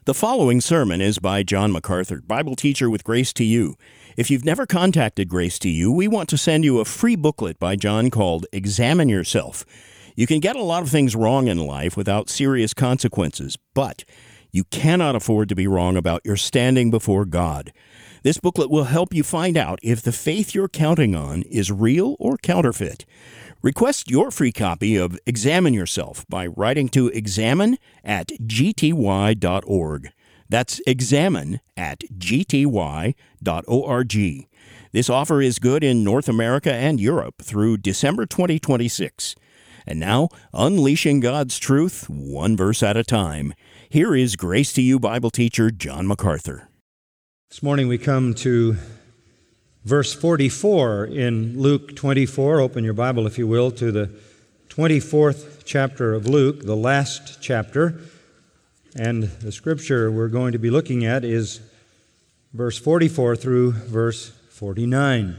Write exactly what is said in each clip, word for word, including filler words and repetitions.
The following sermon is by John MacArthur, Bible teacher with Grace to You. If you've never contacted Grace to You, we want to send you a free booklet by John called Examine Yourself. You can get a lot of things wrong in life without serious consequences, but you cannot afford to be wrong about your standing before God. This booklet will help you find out if the faith you're counting on is real or counterfeit. Request your free copy of Examine Yourself by writing to examine at g t y dot org. That's examine at g t y dot org. This offer is good in North America and Europe through December twenty twenty-six. And now, unleashing God's truth, one verse at a time. Here is Grace to You Bible teacher John MacArthur. This morning we come to verse forty-four in Luke twenty-four. Open your Bible, if you will, to the twenty-fourth chapter of Luke, the last chapter. And the scripture we're going to be looking at is verse forty-four through verse forty-nine.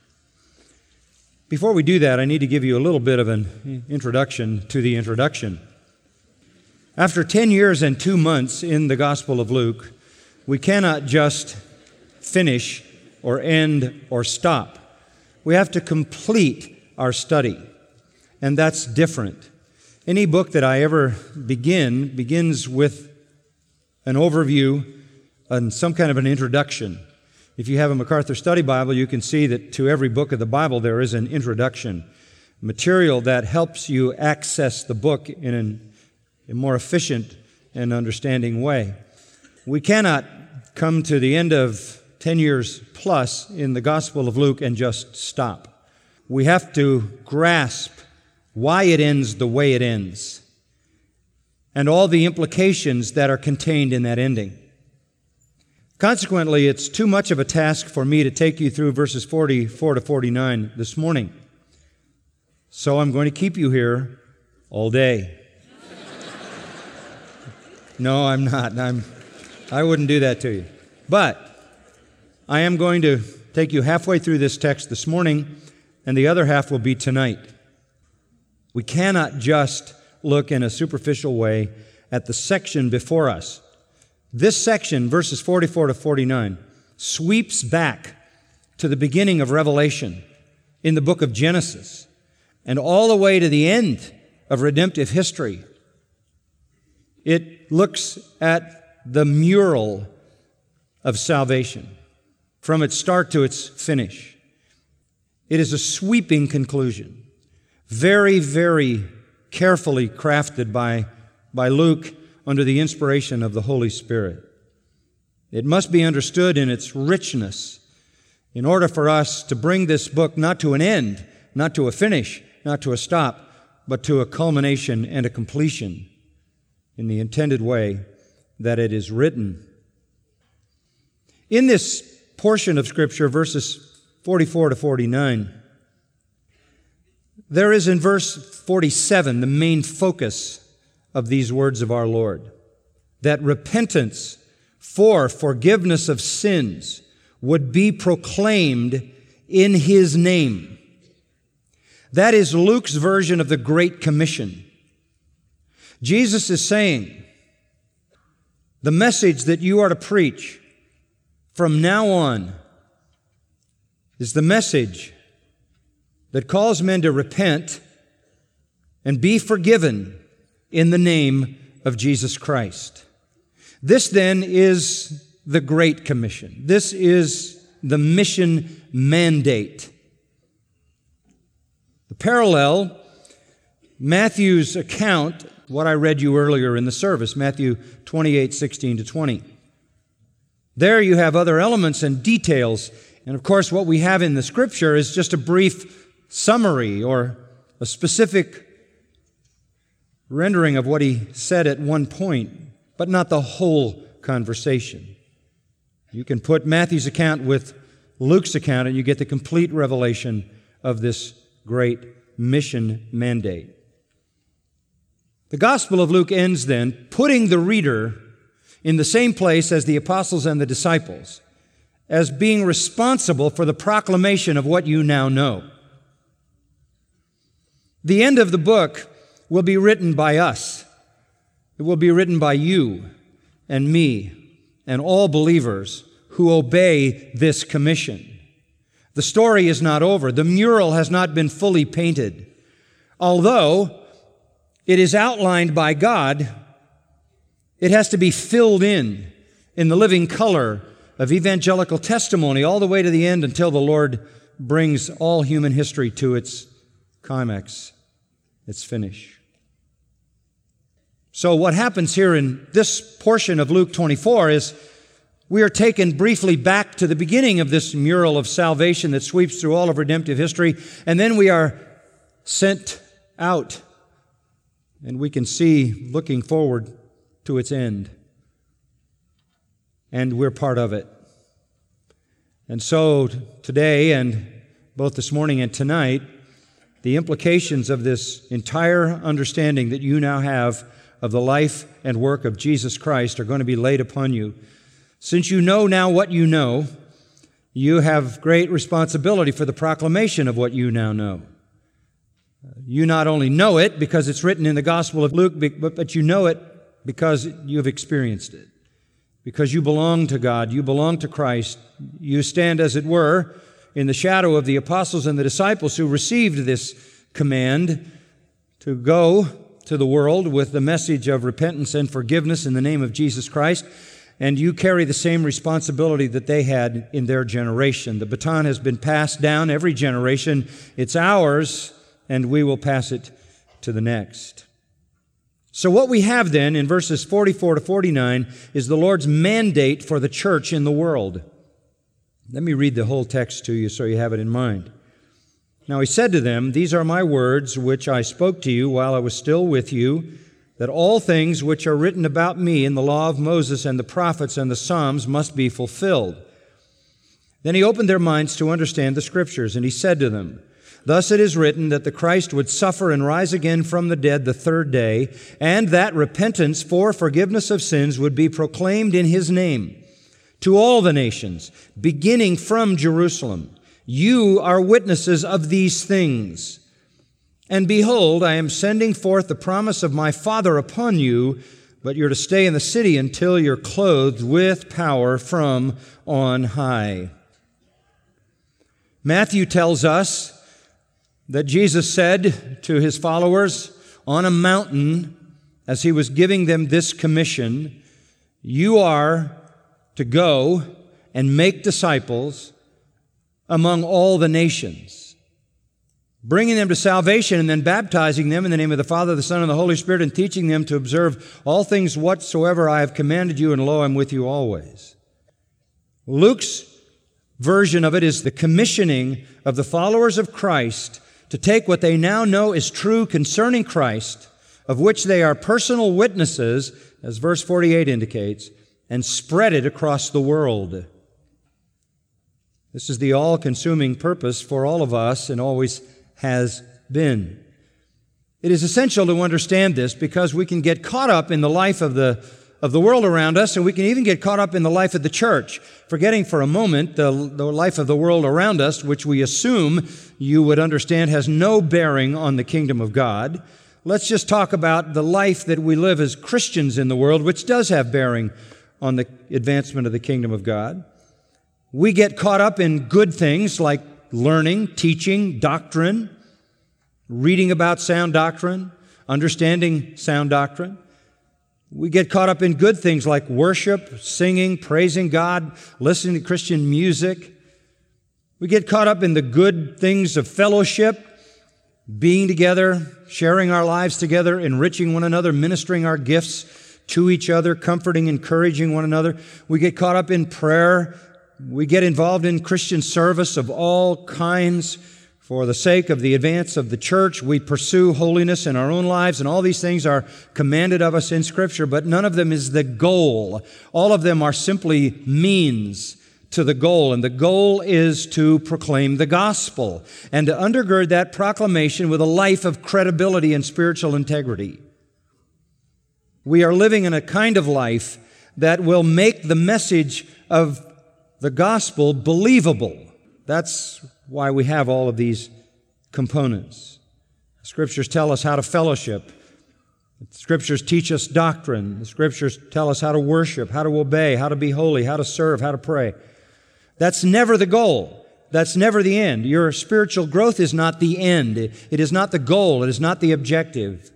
Before we do that, I need to give you a little bit of an introduction to the introduction. After ten years and two months in the Gospel of Luke, we cannot just finish or end or stop. We have to complete our study, and that's different. Any book that I ever begin begins with an overview and some kind of an introduction. If you have a MacArthur Study Bible, you can see that to every book of the Bible there is an introduction, material that helps you access the book in an, a more efficient and understanding way. We cannot come to the end of ten years plus in the Gospel of Luke and just stop. We have to grasp why it ends the way it ends and all the implications that are contained in that ending. Consequently, it's too much of a task for me to take you through verses forty-four to forty-nine this morning. So I'm going to keep you here all day. No, I'm not. I'm, I wouldn't do that to you. But I am going to take you halfway through this text this morning, and the other half will be tonight. We cannot just look in a superficial way at the section before us. This section, verses forty-four to forty-nine, sweeps back to the beginning of Revelation in the book of Genesis and all the way to the end of redemptive history. It looks at the mural of salvation from its start to its finish. It is a sweeping conclusion, very, very carefully crafted by, by Luke under the inspiration of the Holy Spirit. It must be understood in its richness in order for us to bring this book not to an end, not to a finish, not to a stop, but to a culmination and a completion in the intended way that it is written. In this portion of Scripture, verses forty-four to forty-nine, there is in verse forty-seven the main focus of these words of our Lord, that repentance for forgiveness of sins would be proclaimed in His name. That is Luke's version of the Great Commission. Jesus is saying, the message that you are to preach from now on is the message that calls men to repent and be forgiven in the name of Jesus Christ. This then is the Great Commission. This is the mission mandate. The parallel, Matthew's account, what I read you earlier in the service, Matthew twenty-eight, sixteen to twenty. There you have other elements and details. And of course, what we have in the Scripture is just a brief summary or a specific rendering of what he said at one point, but not the whole conversation. You can put Matthew's account with Luke's account and you get the complete revelation of this great mission mandate. The Gospel of Luke ends then putting the reader in the same place as the apostles and the disciples, as being responsible for the proclamation of what you now know. The end of the book will be written by us. It will be written by you. and me and all believers who obey this commission. The story is not over. The mural has not been fully painted. Although it is outlined by God, it has to be filled in in the living color of evangelical testimony all the way to the end until the Lord brings all human history to its climax, its finish. So what happens here in this portion of Luke twenty-four is we are taken briefly back to the beginning of this mural of salvation that sweeps through all of redemptive history, and then we are sent out, and we can see looking forward to its end. And we're part of it. And so today, and both this morning and tonight, the implications of this entire understanding that you now have of the life and work of Jesus Christ are going to be laid upon you. Since you know now what you know, you have great responsibility for the proclamation of what you now know. You not only know it because it's written in the Gospel of Luke, but, but you know it because you've experienced it. Because you belong to God, you belong to Christ. You stand, as it were, in the shadow of the apostles and the disciples who received this command to go to the world with the message of repentance and forgiveness in the name of Jesus Christ. And you carry the same responsibility that they had in their generation. The baton has been passed down every generation. It's ours, and we will pass it to the next. So what we have then in verses forty-four to forty-nine is the Lord's mandate for the church in the world. Let me read the whole text to you so you have it in mind. Now he said to them, "These are my words which I spoke to you while I was still with you, that all things which are written about me in the law of Moses and the prophets and the Psalms must be fulfilled." Then he opened their minds to understand the Scriptures, and he said to them, "Thus it is written that the Christ would suffer and rise again from the dead the third day, and that repentance for forgiveness of sins would be proclaimed in His name to all the nations, beginning from Jerusalem. You are witnesses of these things. And behold, I am sending forth the promise of my Father upon you, but you're to stay in the city until you're clothed with power from on high." Matthew tells us that Jesus said to His followers on a mountain as He was giving them this commission, "You are to go and make disciples among all the nations, bringing them to salvation and then baptizing them in the name of the Father, the Son, and the Holy Spirit, and teaching them to observe all things whatsoever I have commanded you, and lo, I'm with you always." Luke's version of it is the commissioning of the followers of Christ to take what they now know is true concerning Christ, of which they are personal witnesses, as verse forty-eight indicates, and spread it across the world. This is the all-consuming purpose for all of us and always has been. It is essential to understand this because we can get caught up in the life of the of the world around us, and we can even get caught up in the life of the church, forgetting for a moment the, the life of the world around us, which we assume you would understand has no bearing on the kingdom of God. Let's just talk about the life that we live as Christians in the world, which does have bearing on the advancement of the kingdom of God. We get caught up in good things like learning, teaching, doctrine, reading about sound doctrine, understanding sound doctrine. We get caught up in good things like worship, singing, praising God, listening to Christian music. We get caught up in the good things of fellowship, being together, sharing our lives together, enriching one another, ministering our gifts to each other, comforting, encouraging one another. We get caught up in prayer. We get involved in Christian service of all kinds. For the sake of the advance of the church, we pursue holiness in our own lives, and all these things are commanded of us in Scripture, but none of them is the goal. All of them are simply means to the goal, and the goal is to proclaim the gospel and to undergird that proclamation with a life of credibility and spiritual integrity. We are living in a kind of life that will make the message of the gospel believable. That's why we have all of these components. Scriptures tell us how to fellowship The Scriptures teach us doctrine. The Scriptures tell us how to worship, how to obey, how to be holy, how to serve, how to pray. That's never the goal. That's never the end. Your spiritual growth is not the end. It is not the goal. It is not the objective.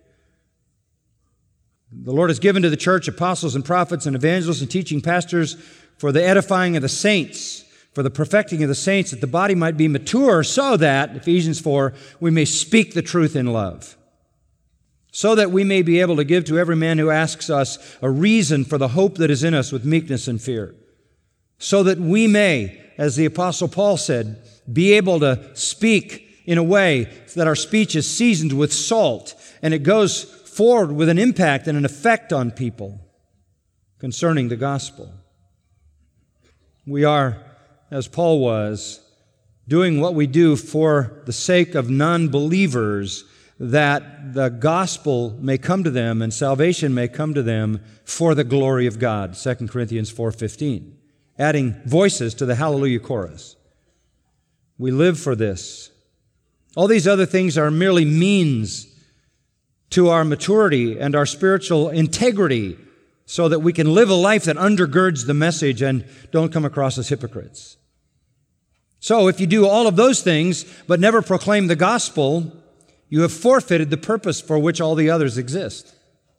The Lord has given to the church apostles and prophets and evangelists and teaching pastors for the edifying of the saints, for the perfecting of the saints, that the body might be mature, so that, Ephesians four, we may speak the truth in love. So that we may be able to give to every man who asks us a reason for the hope that is in us with meekness and fear. So that we may, as the Apostle Paul said, be able to speak in a way that our speech is seasoned with salt and it goes forward with an impact and an effect on people concerning the gospel. We are, as Paul was, doing what we do for the sake of non-believers, that the gospel may come to them and salvation may come to them for the glory of God, Second Corinthians four fifteen, adding voices to the hallelujah chorus. We live for this. All these other things are merely means to our maturity and our spiritual integrity so that we can live a life that undergirds the message and don't come across as hypocrites. So if you do all of those things but never proclaim the gospel, you have forfeited the purpose for which all the others exist.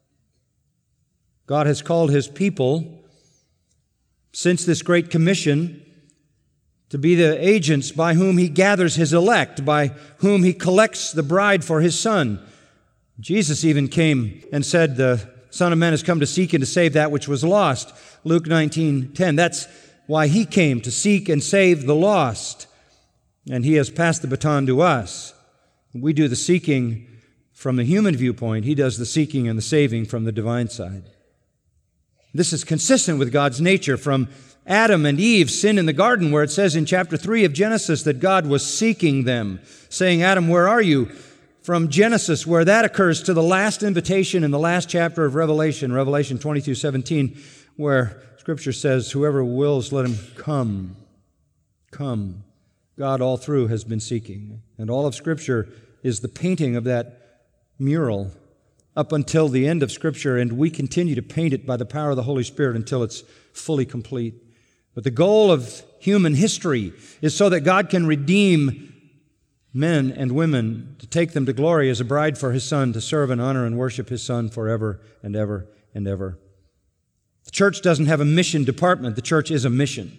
God has called His people, since this Great Commission, to be the agents by whom He gathers His elect, by whom He collects the bride for His Son. Jesus even came and said, the Son of Man has come to seek and to save that which was lost. Luke nineteen ten. That's why He came, to seek and save the lost. And He has passed the baton to us. We do the seeking from the human viewpoint. He does the seeking and the saving from the divine side. This is consistent with God's nature from Adam and Eve's sin in the garden, where it says in chapter three of Genesis that God was seeking them, saying, Adam, where are you? From Genesis, where that occurs, to the last invitation in the last chapter of Revelation, Revelation twenty-two seventeen, where Scripture says, whoever wills, let him come. Come. God all through has been seeking. And all of Scripture is the painting of that mural up until the end of Scripture, and we continue to paint it by the power of the Holy Spirit until it's fully complete. But the goal of human history is so that God can redeem men and women, to take them to glory as a bride for His Son, to serve and honor and worship His Son forever and ever and ever. The church doesn't have a mission department. The church is a mission.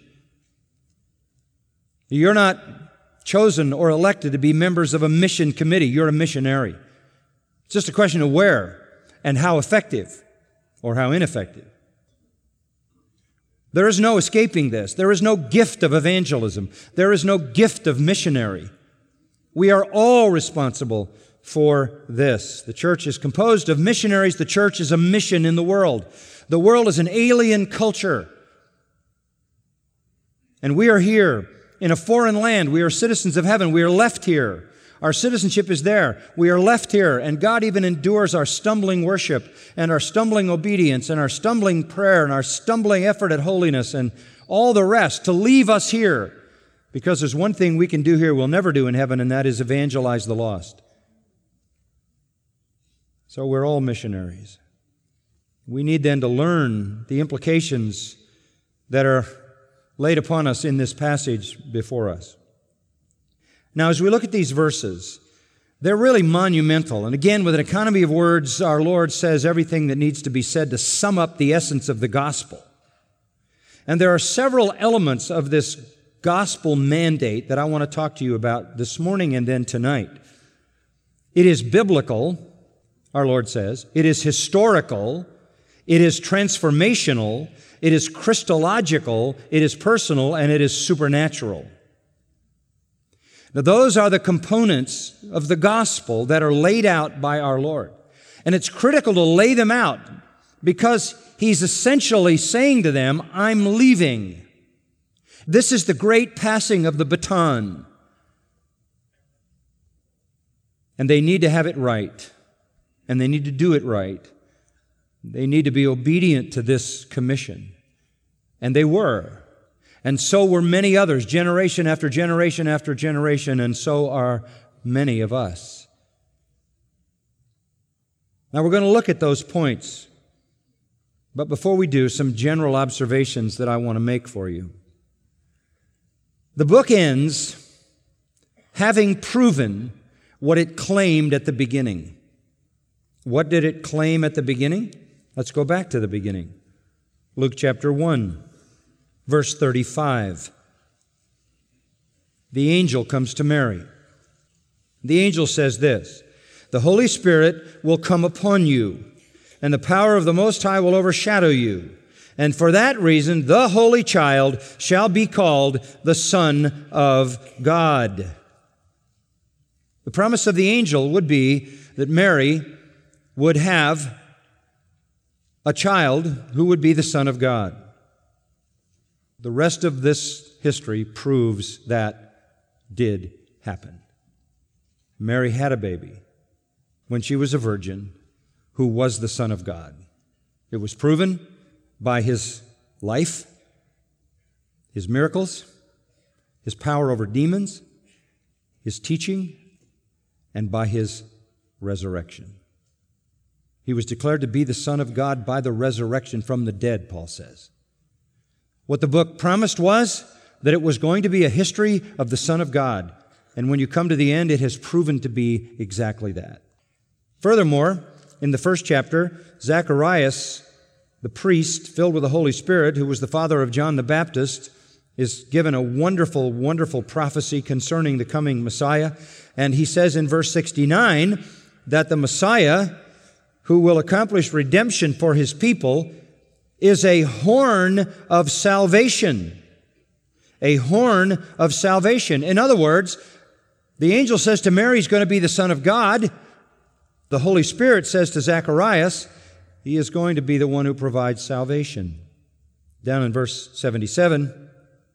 You're not chosen or elected to be members of a mission committee. You're a missionary. It's just a question of where and how effective or how ineffective. There is no escaping this. There is no gift of evangelism. There is no gift of missionary. We are all responsible for this. The church is composed of missionaries. The church is a mission in the world. The world is an alien culture. And we are here in a foreign land. We are citizens of heaven. We are left here. Our citizenship is there. We are left here, and God even endures our stumbling worship and our stumbling obedience and our stumbling prayer and our stumbling effort at holiness and all the rest to leave us here, because there's one thing we can do here we'll never do in heaven, and that is evangelize the lost. So we're all missionaries. We need then to learn the implications that are laid upon us in this passage before us. Now, as we look at these verses, they're really monumental. And again, with an economy of words, our Lord says everything that needs to be said to sum up the essence of the gospel. And there are several elements of this gospel mandate that I want to talk to you about this morning and then tonight. It is biblical, our Lord says. It is historical. It is transformational. It is Christological. It is personal, and it is supernatural. Now, those are the components of the gospel that are laid out by our Lord. And it's critical to lay them out because He's essentially saying to them, I'm leaving. This is the great passing of the baton. And they need to have it right. And they need to do it right. They need to be obedient to this commission. And they were. And so were many others, generation after generation after generation, and so are many of us. Now we're going to look at those points. But before we do, some general observations that I want to make for you. The book ends having proven what it claimed at the beginning. What did it claim at the beginning? Let's go back to the beginning. Luke chapter one, verse thirty-five. The angel comes to Mary. The angel says this, "The Holy Spirit will come upon you, and the power of the Most High will overshadow you. And for that reason, the Holy Child shall be called the Son of God." The promise of the angel would be that Mary would have a child who would be the Son of God. The rest of this history proves that did happen. Mary had a baby when she was a virgin who was the Son of God. It was proven by his life, his miracles, his power over demons, his teaching, and by his resurrection. He was declared to be the Son of God by the resurrection from the dead, Paul says. What the book promised was that it was going to be a history of the Son of God. And when you come to the end, it has proven to be exactly that. Furthermore, in the first chapter, Zacharias, the priest filled with the Holy Spirit, who was the father of John the Baptist, is given a wonderful, wonderful prophecy concerning the coming Messiah. And he says in verse sixty-nine that the Messiah, who will accomplish redemption for his people, is a horn of salvation. A horn of salvation. In other words, the angel says to Mary, he's going to be the Son of God. The Holy Spirit says to Zacharias, he is going to be the one who provides salvation. Down in verse seventy-seven,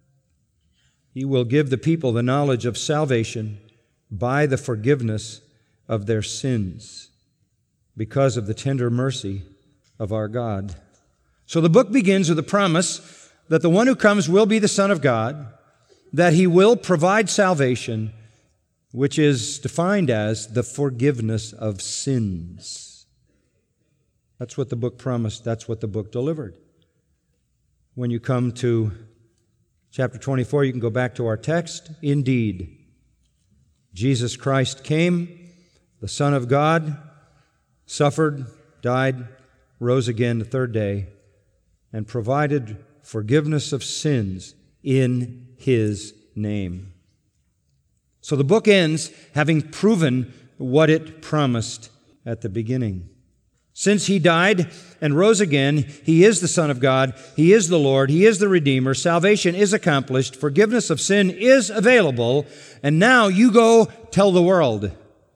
he will give the people the knowledge of salvation by the forgiveness of their sins, because of the tender mercy of our God. So the book begins with a promise that the one who comes will be the Son of God, that he will provide salvation, which is defined as the forgiveness of sins. That's what the book promised. That's what the book delivered. When you come to chapter twenty-four, you can go back to our text. Indeed, Jesus Christ came, the Son of God, suffered, died, rose again the third day, and provided forgiveness of sins in His name. So the book ends having proven what it promised at the beginning. Since He died and rose again, He is the Son of God, He is the Lord, He is the Redeemer, salvation is accomplished, forgiveness of sin is available, and now you go tell the world.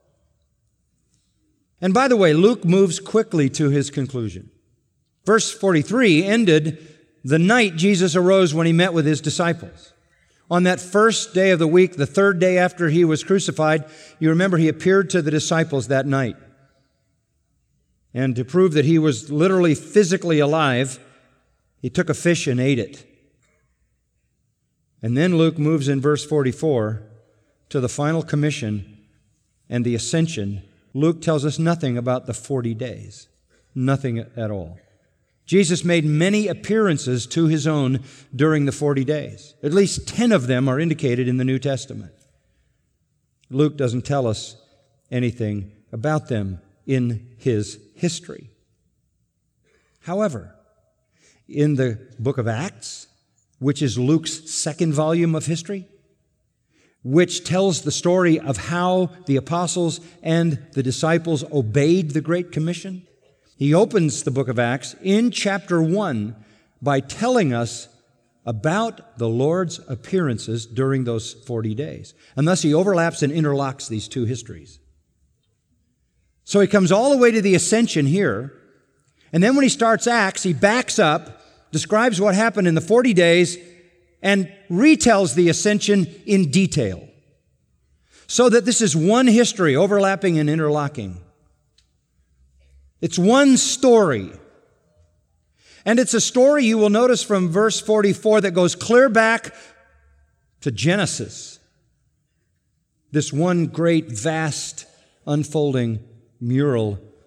And by the way, Luke moves quickly to his conclusion. Verse forty-three ended the night Jesus arose when He met with His disciples. On that first day of the week, the third day after He was crucified, you remember He appeared to the disciples that night. And to prove that He was literally physically alive, He took a fish and ate it. And then Luke moves in verse forty-four to the final commission and the ascension. Luke tells us nothing about the forty days. Nothing at all. Jesus made many appearances to His own during the forty days. At least ten of them are indicated in the New Testament. Luke doesn't tell us anything about them in his history. However, in the book of Acts, which is Luke's second volume of history, which tells the story of how the apostles and the disciples obeyed the Great Commission, he opens the book of Acts in chapter one by telling us about the Lord's appearances during those forty days. And thus he overlaps and interlocks these two histories. So he comes all the way to the ascension here, and then when he starts Acts, he backs up, describes what happened in the forty days, and retells the ascension in detail. So that this is one history, overlapping and interlocking. It's one story. And it's a story, you will notice from verse forty-four, that goes clear back to Genesis. This one great, vast, unfolding mural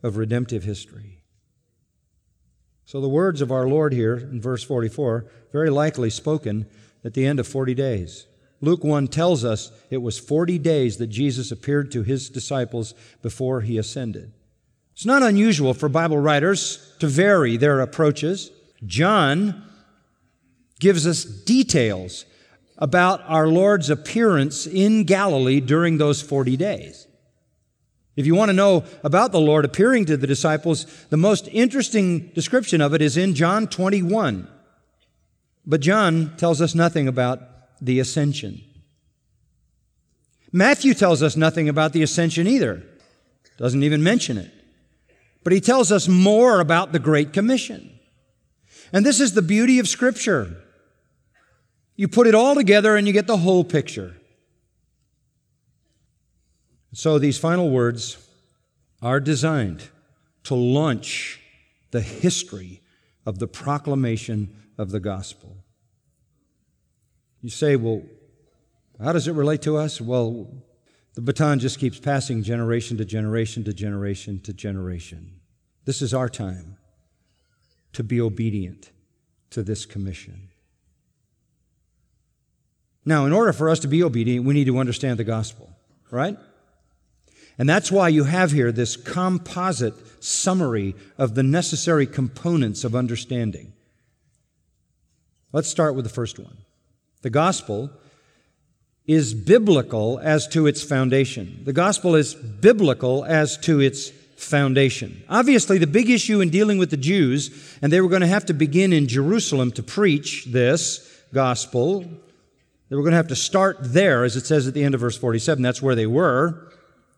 of redemptive history. So the words of our Lord here in verse forty-four, very likely spoken at the end of forty days. Luke one tells us it was forty days that Jesus appeared to His disciples before He ascended. It's not unusual for Bible writers to vary their approaches. John gives us details about our Lord's appearance in Galilee during those forty days. If you want to know about the Lord appearing to the disciples, the most interesting description of it is in John twenty-one. But John tells us nothing about the ascension. Matthew tells us nothing about the ascension either. Doesn't even mention it. But he tells us more about the Great Commission. And this is the beauty of Scripture. You put it all together and you get the whole picture. So these final words are designed to launch the history of the proclamation of the gospel. You say, well, how does it relate to us? Well, the baton just keeps passing generation to generation to generation to generation. This is our time to be obedient to this commission. Now, in order for us to be obedient, we need to understand the gospel, right? And that's why you have here this composite summary of the necessary components of understanding. Let's start with the first one. The gospel is biblical as to its foundation. The gospel is biblical as to its foundation. Obviously, the big issue in dealing with the Jews, and they were going to have to begin in Jerusalem to preach this gospel. They were going to have to start there, as it says at the end of verse forty-seven. That's where they were.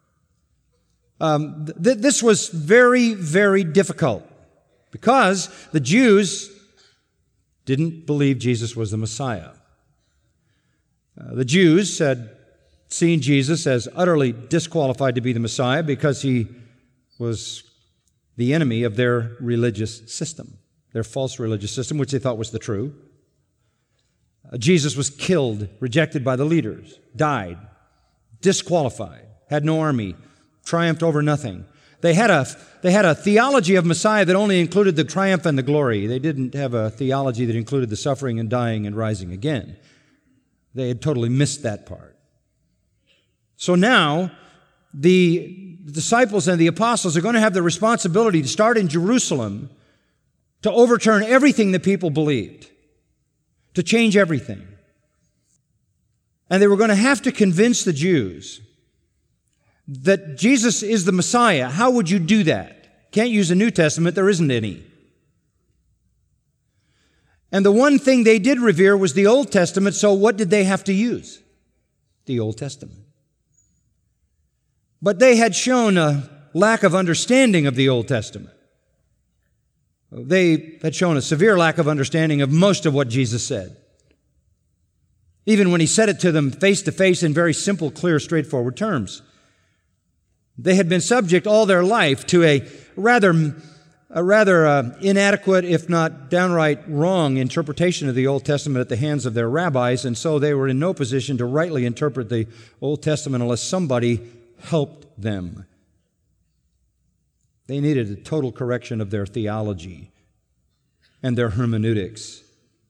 Um, th- this was very, very difficult because the Jews didn't believe Jesus was the Messiah. Uh, the Jews had seen Jesus as utterly disqualified to be the Messiah because he was the enemy of their religious system, their false religious system, which they thought was the true. Uh, Jesus was killed, rejected by the leaders, died, disqualified, had no army, triumphed over nothing. They had a they had a theology of Messiah that only included the triumph and the glory. They didn't have a theology that included the suffering and dying and rising again. They had totally missed that part. So now, the disciples and the apostles are going to have the responsibility to start in Jerusalem to overturn everything the people believed, to change everything. And they were going to have to convince the Jews that Jesus is the Messiah. How would you do that? Can't use the New Testament, there isn't any. And the one thing they did revere was the Old Testament, so what did they have to use? The Old Testament. But they had shown a lack of understanding of the Old Testament. They had shown a severe lack of understanding of most of what Jesus said. Even when He said it to them face to face in very simple, clear, straightforward terms. They had been subject all their life to a rather a rather uh, inadequate, if not downright wrong, interpretation of the Old Testament at the hands of their rabbis, and so they were in no position to rightly interpret the Old Testament unless somebody helped them. They needed a total correction of their theology and their hermeneutics.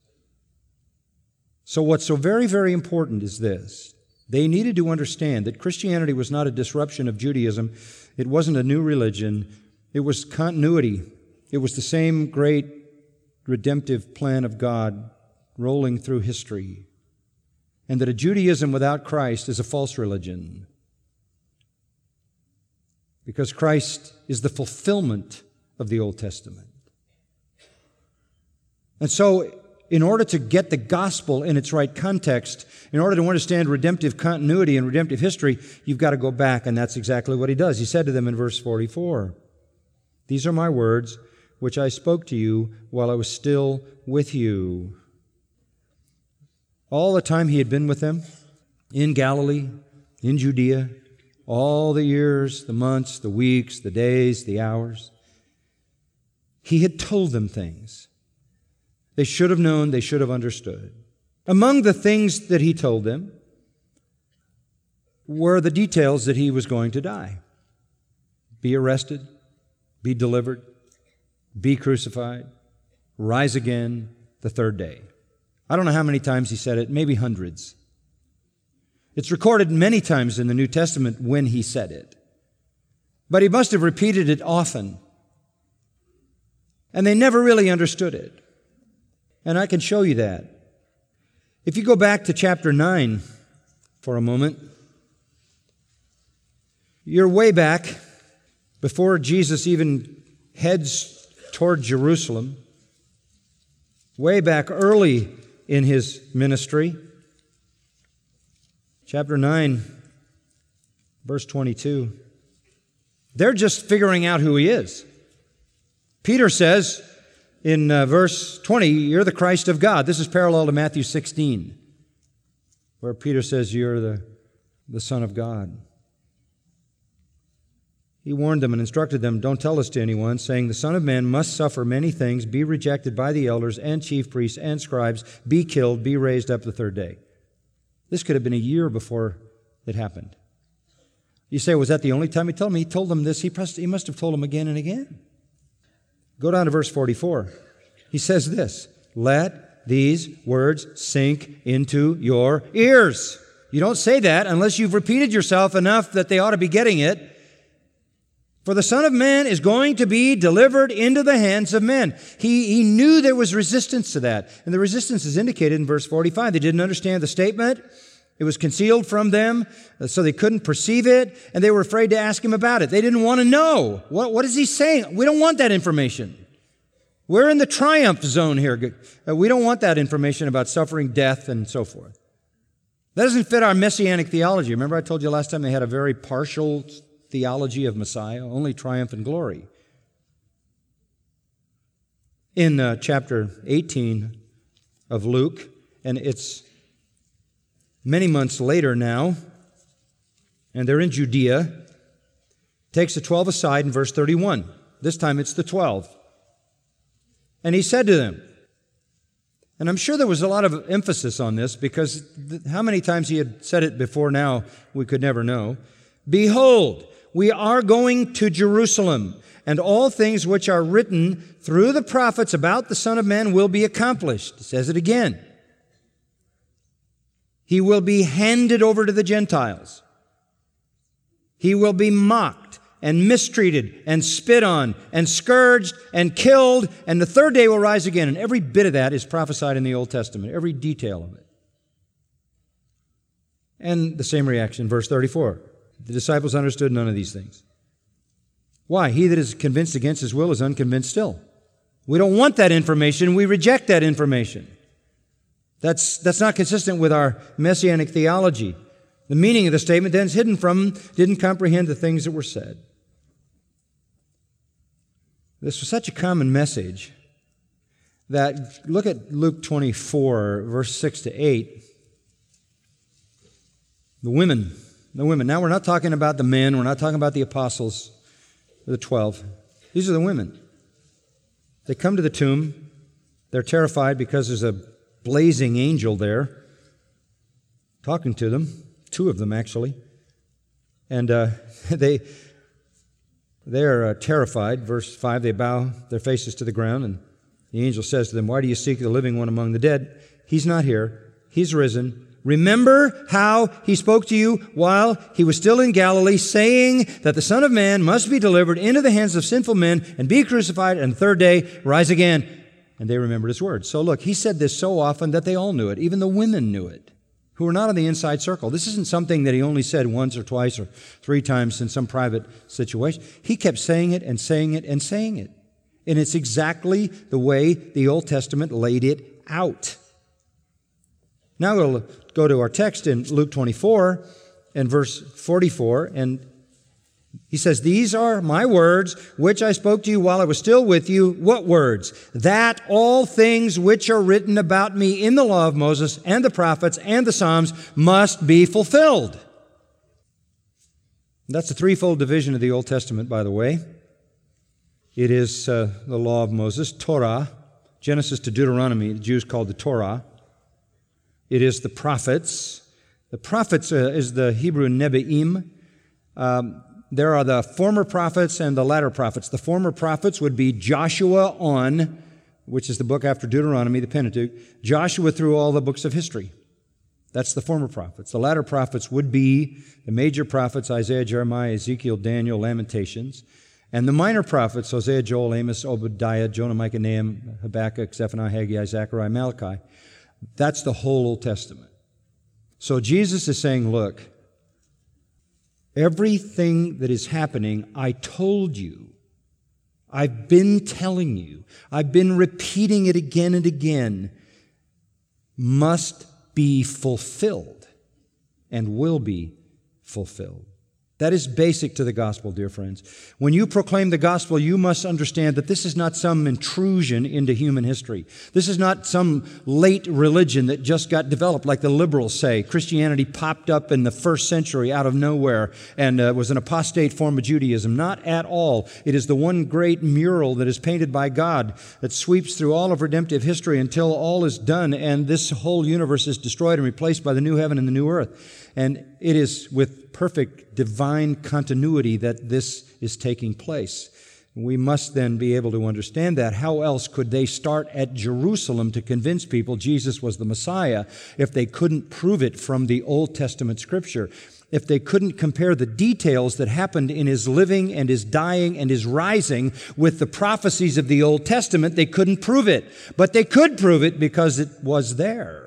So what's so very, very important is this. They needed to understand that Christianity was not a disruption of Judaism. It wasn't a new religion. It was continuity. It was the same great redemptive plan of God rolling through history. And that a Judaism without Christ is a false religion. Because Christ is the fulfillment of the Old Testament. And so, in order to get the gospel in its right context, in order to understand redemptive continuity and redemptive history, you've got to go back, and that's exactly what He does. He said to them in verse forty-four, "These are my words, which I spoke to you while I was still with you." All the time He had been with them, in Galilee, in Judea, all the years, the months, the weeks, the days, the hours, He had told them things. They should have known, they should have understood. Among the things that He told them were the details that He was going to die, be arrested, be delivered, be crucified, rise again the third day. I don't know how many times he said it, maybe hundreds. It's recorded many times in the New Testament when he said it. But he must have repeated it often. And they never really understood it. And I can show you that. If you go back to chapter nine for a moment, you're way back before Jesus even heads toward Jerusalem, way back early in his ministry. Chapter nine, verse twenty-two. They're just figuring out who he is. Peter says in uh, verse twenty, you're the Christ of God. This is parallel to Matthew sixteen, where Peter says you're the, the Son of God. He warned them and instructed them, don't tell this to anyone, saying, the Son of Man must suffer many things, be rejected by the elders and chief priests and scribes, be killed, be raised up the third day. This could have been a year before it happened. You say, was that the only time he told them? He told them this. He must, he must have told them again and again. Go down to verse forty-four. He says this, let these words sink into your ears. You don't say that unless you've repeated yourself enough that they ought to be getting it. For the Son of Man is going to be delivered into the hands of men. He, he knew there was resistance to that. And the resistance is indicated in verse forty-five. They didn't understand the statement. It was concealed from them, so they couldn't perceive it, and they were afraid to ask him about it. They didn't want to know. What, what is he saying? We don't want that information. We're in the triumph zone here. We don't want that information about suffering, death, and so forth. That doesn't fit our messianic theology. Remember I told you last time they had a very partial theology of Messiah, only triumph and glory. In uh, chapter eighteen of Luke, and it's many months later now, and they're in Judea, takes the twelve aside in verse thirty-one. This time it's the twelve. And he said to them, and I'm sure there was a lot of emphasis on this because th- how many times he had said it before now, we could never know. Behold, we are going to Jerusalem, and all things which are written through the prophets about the Son of Man will be accomplished. It says it again. He will be handed over to the Gentiles. He will be mocked and mistreated and spit on and scourged and killed, and the third day will rise again. And every bit of that is prophesied in the Old Testament, every detail of it. And the same reaction, verse thirty-four. The disciples understood none of these things. Why? He that is convinced against his will is unconvinced still. We don't want that information. We reject that information. That's, that's not consistent with our messianic theology. The meaning of the statement then is hidden from them, didn't comprehend the things that were said. This was such a common message that, look at Luke twenty-four, verse six to eight. The women, the women. Now we're not talking about the men, we're not talking about the apostles, the twelve. These are the women. They come to the tomb. They're terrified because there's a blazing angel there talking to them, two of them actually. And uh, they... They are uh, terrified. Verse five, they bow their faces to the ground, and the angel says to them, why do you seek the living one among the dead? He's not here. He's risen. Remember how he spoke to you while he was still in Galilee, saying that the Son of Man must be delivered into the hands of sinful men and be crucified, and the third day rise again. And they remembered his words. So look, he said this so often that they all knew it. Even the women knew it, who were not on the inside circle. This isn't something that he only said once or twice or three times in some private situation. He kept saying it and saying it and saying it. And it's exactly the way the Old Testament laid it out. Now we'll go to our text in Luke twenty-four and verse forty-four, and he says, these are my words, which I spoke to you while I was still with you. What words? That all things which are written about me in the law of Moses and the prophets and the Psalms must be fulfilled. That's a threefold division of the Old Testament, by the way. It is uh, the law of Moses, Torah, Genesis to Deuteronomy, the Jews called the Torah. It is the prophets. The prophets uh, is the Hebrew Nebi'im. Um, there are the former prophets and the latter prophets. The former prophets would be Joshua on, which is the book after Deuteronomy, the Pentateuch, Joshua through all the books of history. That's the former prophets. The latter prophets would be the major prophets, Isaiah, Jeremiah, Ezekiel, Daniel, Lamentations, and the minor prophets, Hosea, Joel, Amos, Obadiah, Jonah, Micah, Nahum, Habakkuk, Zephaniah, Haggai, Zechariah, Malachi. That's the whole Old Testament. So Jesus is saying, look, everything that is happening, I told you. I've been telling you. I've been repeating it again and again. Must be fulfilled and will be fulfilled. That is basic to the gospel, dear friends. When you proclaim the gospel, you must understand that this is not some intrusion into human history. This is not some late religion that just got developed, like the liberals say. Christianity popped up in the first century out of nowhere and uh, was an apostate form of Judaism. Not at all. It is the one great mural that is painted by God that sweeps through all of redemptive history until all is done and this whole universe is destroyed and replaced by the new heaven and the new earth. And it is with perfect divine continuity that this is taking place. We must then be able to understand that. How else could they start at Jerusalem to convince people Jesus was the Messiah if they couldn't prove it from the Old Testament Scripture? If they couldn't compare the details that happened in His living and His dying and His rising with the prophecies of the Old Testament, they couldn't prove it. But they could prove it because it was there.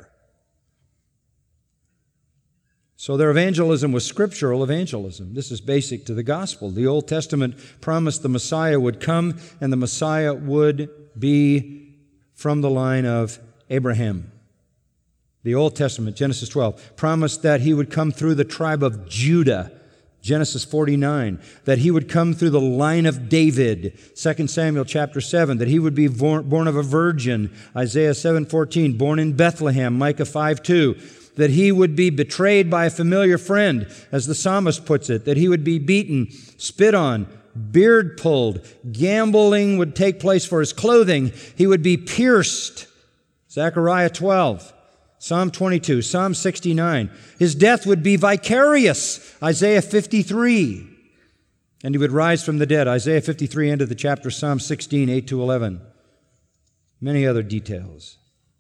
So their evangelism was scriptural evangelism. This is basic to the gospel. The Old Testament promised the Messiah would come, and the Messiah would be from the line of Abraham. The Old Testament, Genesis twelve, promised that He would come through the tribe of Judah, Genesis forty-nine, that He would come through the line of David, Second Samuel chapter seven, that He would be born, born of a virgin, Isaiah seven fourteen, born in Bethlehem, Micah five two, that He would be betrayed by a familiar friend, as the psalmist puts it, that He would be beaten, spit on, beard pulled, gambling would take place for His clothing, He would be pierced, Zechariah twelve, Psalm twenty-two, Psalm sixty-nine. His death would be vicarious, Isaiah fifty-three, and He would rise from the dead, Isaiah fifty-three, end of the chapter, Psalm sixteen, eight to eleven. Many other details.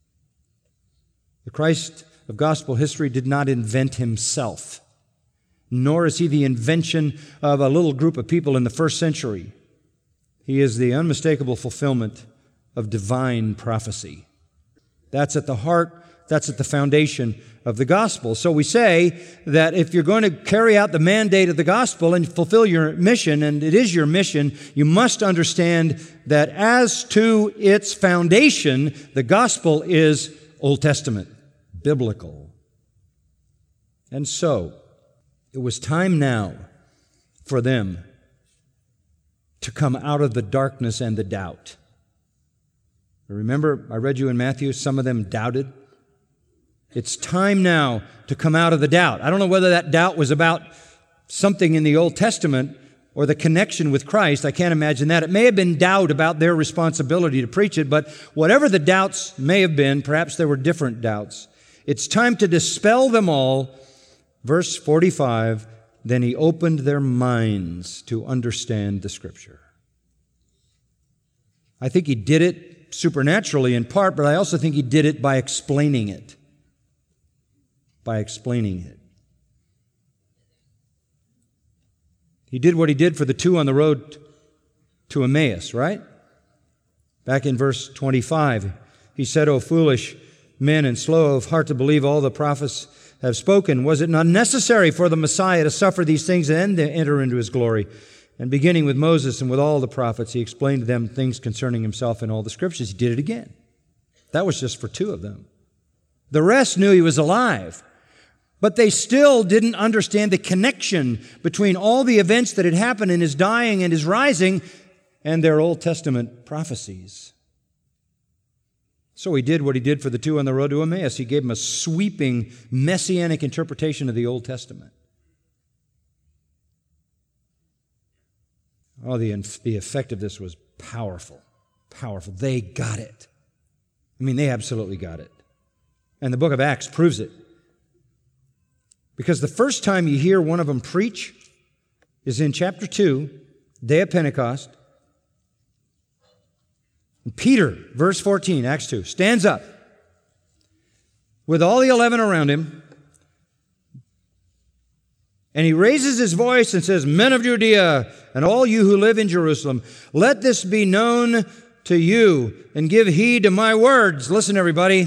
The Christ of gospel history did not invent Himself, nor is He the invention of a little group of people in the first century. He is the unmistakable fulfillment of divine prophecy. That's at the heart, that's at the foundation of the gospel. So we say that if you're going to carry out the mandate of the gospel and fulfill your mission, and it is your mission, you must understand that as to its foundation, the gospel is Old Testament, biblical. And so, it was time now for them to come out of the darkness and the doubt. Remember, I read you in Matthew, some of them doubted. It's time now to come out of the doubt. I don't know whether that doubt was about something in the Old Testament or the connection with Christ. I can't imagine that. It may have been doubt about their responsibility to preach it, but whatever the doubts may have been, perhaps there were different doubts. It's time to dispel them all. Verse forty-five, then He opened their minds to understand the Scripture. I think He did it supernaturally in part, but I also think He did it by explaining it. By explaining it. He did what He did for the two on the road to Emmaus, right? Back in verse twenty-five, He said, O foolish men and slow of heart to believe all the prophets have spoken, was it not necessary for the Messiah to suffer these things and to enter into His glory? And beginning with Moses and with all the prophets, He explained to them things concerning Himself in all the Scriptures. He did it again. That was just for two of them. The rest knew He was alive, but they still didn't understand the connection between all the events that had happened in His dying and His rising and their Old Testament prophecies. So He did what He did for the two on the road to Emmaus. He gave them a sweeping messianic interpretation of the Old Testament. Oh, the, the effect of this was powerful, powerful. They got it. I mean, they absolutely got it. And the book of Acts proves it. Because the first time you hear one of them preach, is in chapter two, day of Pentecost. And Peter, verse fourteen, Acts two, stands up with all the eleven around him, and he raises his voice and says, "Men of Judea, and all you who live in Jerusalem, let this be known to you, and give heed to my words." Listen, everybody.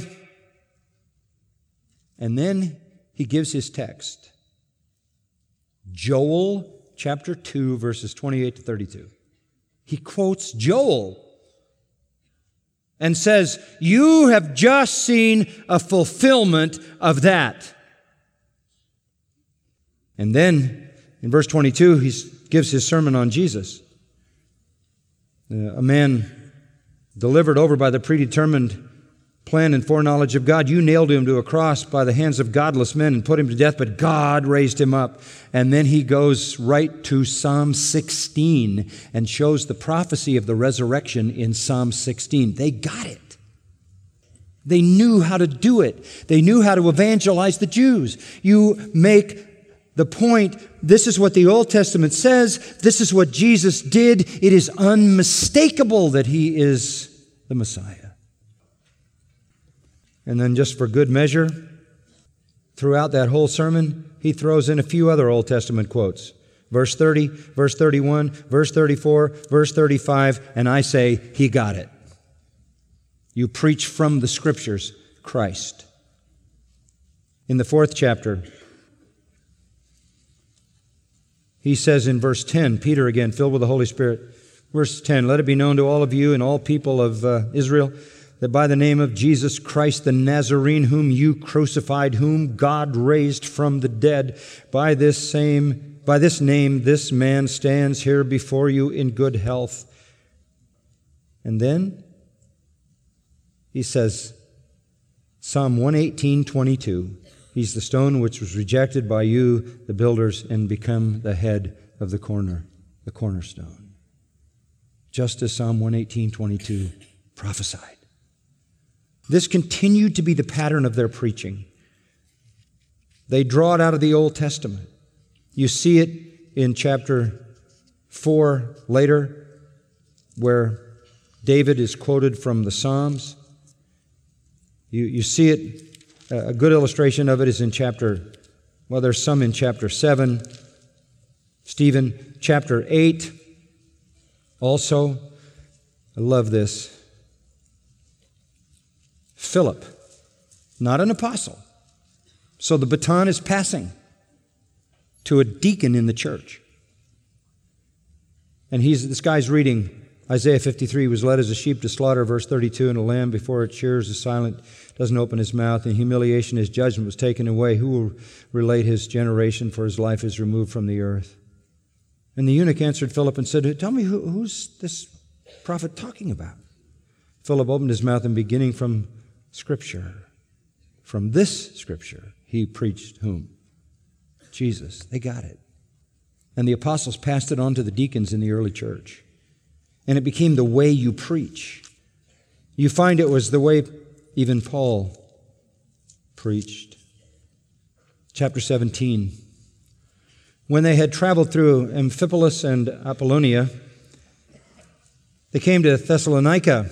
And then he gives his text. Joel chapter two, verses twenty-eight to thirty-two. He quotes Joel and says, "You have just seen a fulfillment of that." And then in verse twenty-two, he gives his sermon on Jesus. Uh, a man delivered over by the predetermined plan and foreknowledge of God. You nailed him to a cross by the hands of godless men and put him to death, but God raised him up. And then he goes right to Psalm sixteen and shows the prophecy of the resurrection in Psalm sixteen. They got it. They knew how to do it. They knew how to evangelize the Jews. You make the point, this is what the Old Testament says, this is what Jesus did. It is unmistakable that he is the Messiah. And then just for good measure, throughout that whole sermon, he throws in a few other Old Testament quotes. Verse thirty, verse thirty-one, verse thirty-four, verse thirty-five, and I say, he got it. You preach from the Scriptures Christ. In the fourth chapter, he says in verse ten, Peter again, filled with the Holy Spirit, verse ten, "Let it be known to all of you and all people of uh, Israel that by the name of Jesus Christ the Nazarene, whom you crucified, whom God raised from the dead, by this same, by this name this man stands here before you in good health." And then he says, Psalm one eighteen, twenty-two, "He's the stone which was rejected by you, the builders, and become the head of the corner, the cornerstone." Just as Psalm one eighteen, twenty-two prophesied. This continued to be the pattern of their preaching. They draw it out of the Old Testament. You see it in chapter four later, where David is quoted from the Psalms. You, you see it, a good illustration of it is in chapter, well, there's some in chapter seven. Stephen, chapter eight. Also, I love this. Philip, not an apostle. So the baton is passing to a deacon in the church. And he's this guy's reading Isaiah fifty-three, "He was led as a sheep to slaughter," verse thirty-two, "and a lamb before its shears is silent, doesn't open his mouth. In humiliation his judgment was taken away. Who will relate his generation, for his life is removed from the earth?" And the eunuch answered Philip and said, "Tell me, who, who's this prophet talking about?" Philip opened his mouth, and beginning from Scripture, from this Scripture, he preached whom? Jesus. They got it. And the apostles passed it on to the deacons in the early church. And it became the way you preach. You find it was the way even Paul preached. Chapter seventeen. When they had traveled through Amphipolis and Apollonia, they came to Thessalonica.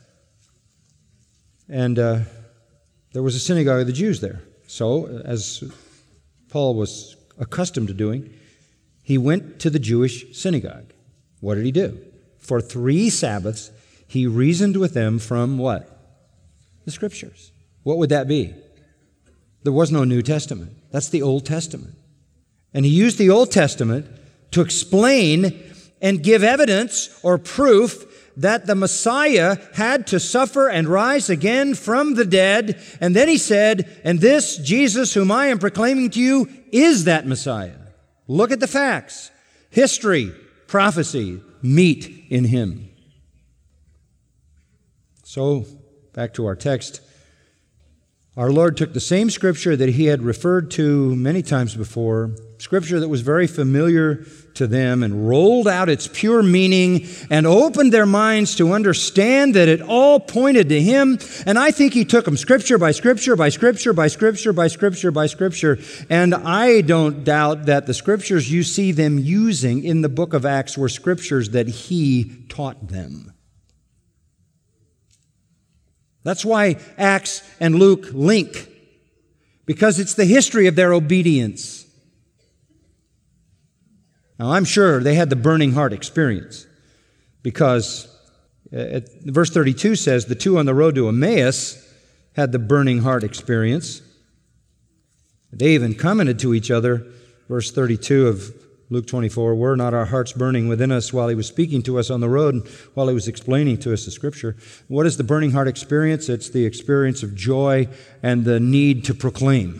And uh, there was a synagogue of the Jews there. So, as Paul was accustomed to doing, he went to the Jewish synagogue. What did he do? For three Sabbaths, he reasoned with them from what? The Scriptures. What would that be? There was no New Testament. That's the Old Testament. And he used the Old Testament to explain and give evidence or proof that the Messiah had to suffer and rise again from the dead. And then he said, "And this Jesus whom I am proclaiming to you is that Messiah." Look at the facts. History, prophecy, meet in him. So, back to our text. Our Lord took the same Scripture that He had referred to many times before, Scripture that was very familiar to them, and rolled out its pure meaning and opened their minds to understand that it all pointed to Him. And I think He took them Scripture by Scripture by Scripture by Scripture by Scripture by Scripture. And I don't doubt that the Scriptures you see them using in the book of Acts were Scriptures that He taught them. That's why Acts and Luke link, because it's the history of their obedience. Now, I'm sure they had the burning heart experience, because uh, verse thirty-two says the two on the road to Emmaus had the burning heart experience. They even commented to each other, verse thirty-two of Luke twenty-four, were not our hearts burning within us while He was speaking to us on the road and while He was explaining to us the Scripture? What is the burning heart experience? It's the experience of joy and the need to proclaim.